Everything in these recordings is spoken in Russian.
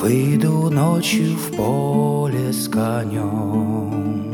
Выйду ночью в поле с конем,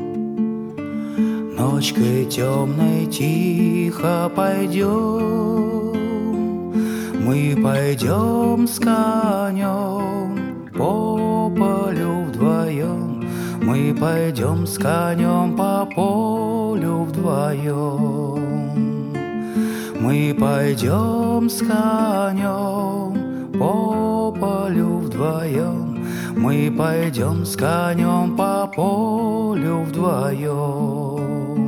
ночкой темной тихо пойдем. Мы пойдем с конем по полю вдвоем. Мы пойдем с конем по полю вдвоем. Мы пойдем с конем по полю вдвоем. Мы пойдем с конем по полю вдвоем.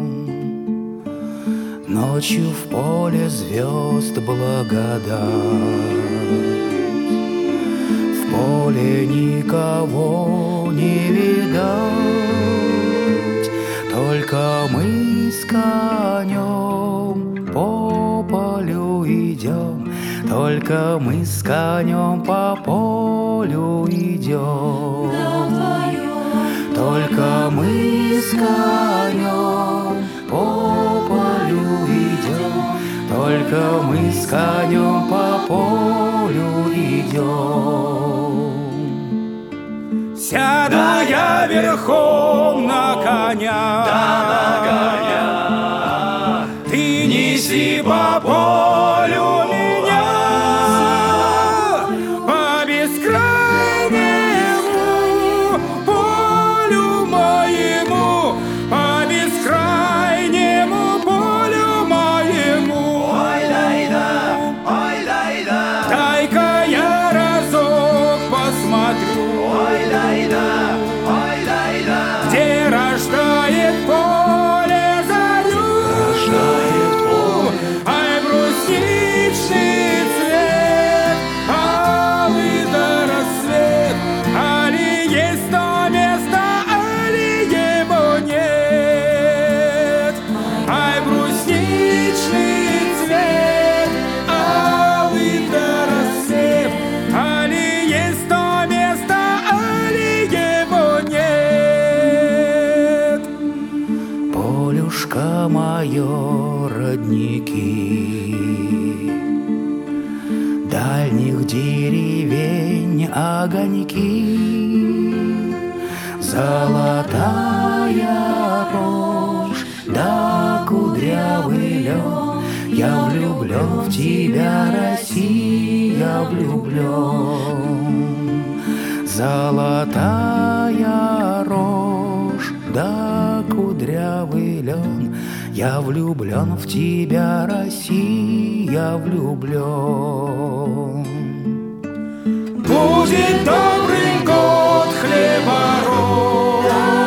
Ночью в поле звезд благодать, в поле никого не видать, только мы с конем по полю идем, только мы с конем по полю идем, только мы с конем по полю идем, только мы с конем по полю идем. Сяду я верхом на коня, ты неси по полю меня, по бескрайнему полю моему, по бескрайнему полю моему. Ой, дай-да, ой, дай-да, дай-ка я разок посмотрю, ой, дай-да, где рождает поле зарю. Ай, брусничный цвет, алый до рассвет, али есть то место, али его нет. Ай, брусничный цвет, алый до рассвет, али есть то место, али его нет. Полюшка мое, родники, дальних деревень огоньки, золотая рожь да кудрявый лен. Я влюблен в тебя, Россия, влюблен. Золотая рожь да кудрявый лен. Я влюблен в тебя, Россия, влюблен. Будет добрый год хлебород,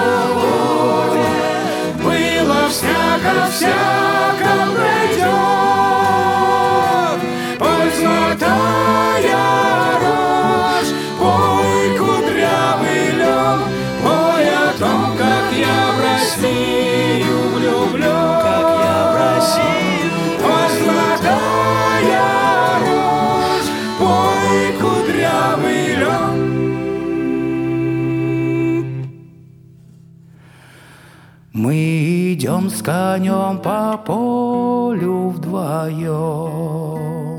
было всяко пройдет. Пой, золотая рожь, пой, кудрявый лен, пой о том, как я в Россию влюблен. Пой, золотая рожь, пой, кудрявый лен. Мы идем с конем по полю вдвоем.